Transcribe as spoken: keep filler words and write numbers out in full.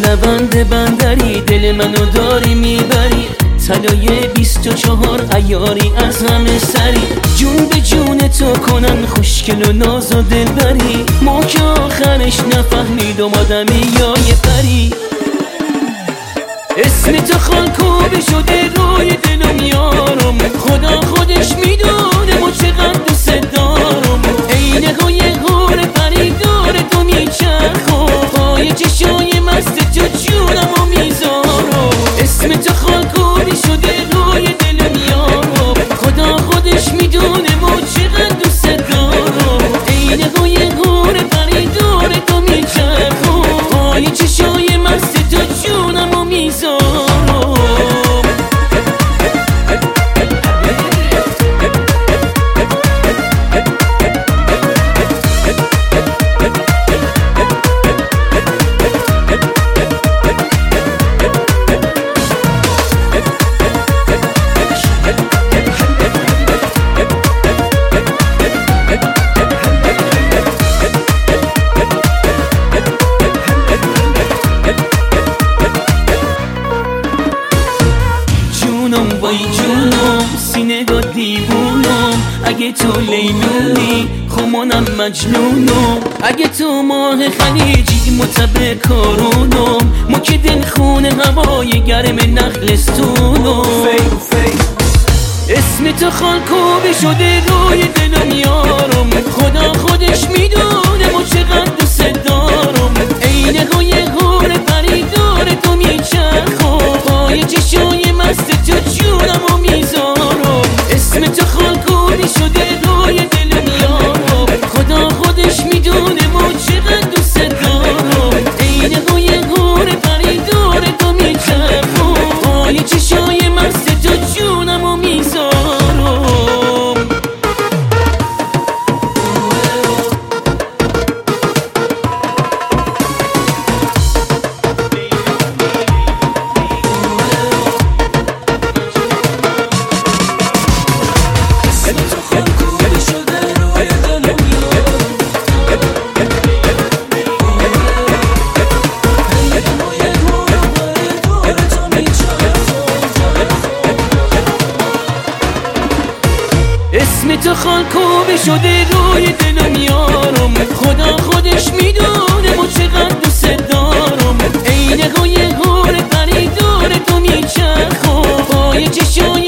روند بندری دل منو داری میبری، طلای بیست و چهار عیاری از همه سری، جون به جون تو کنن خوشگل و ناز و دلبری، ما که آخرش نفهمیدم آدمی یا یه پری. اسم تو خالکوبی شده روی دلم یارم، خدا خودش میدونه ما چقدر دوست دارم، عین های غور پری داره تو میچرخم، پای چشای مست تو جونمو میذارم. اسم تو خالکوبی شده روی دلم یارم، خدا خودش میدونه ما چقدر دوست دارم، عین های غور پری داره تو میچرخم، پای چشای مست تو جونمو میذارم. وای جونم سینه دا دیوونم، اگه تو لیلونی خمانم مجنونم، اگه تو ماه خلیجی متبه کارونم، ما که دل خونه هوای گرم نخلستونم. اسم تو خالکوبی شده روی دلم یارم، خدا خودش میدونه ما چقدر دوست دارم، عین های غور پری داره تو میچرخم، پای چشای مست تو جونمو میذارم. اسم تو خالکوبی شده روی دلم یارم، خدا خودش میدونه ما چقدر دوست دارم، عین های غور پری داره تو میچرخم، پای چشای مست تو جونمو میذارم. اسم تو خالکوبی شده روی دلم یارم، خدا خودش میدونه ما چقدر دوست دارم، عین های غور پری داره تو میچرخم، پای چشای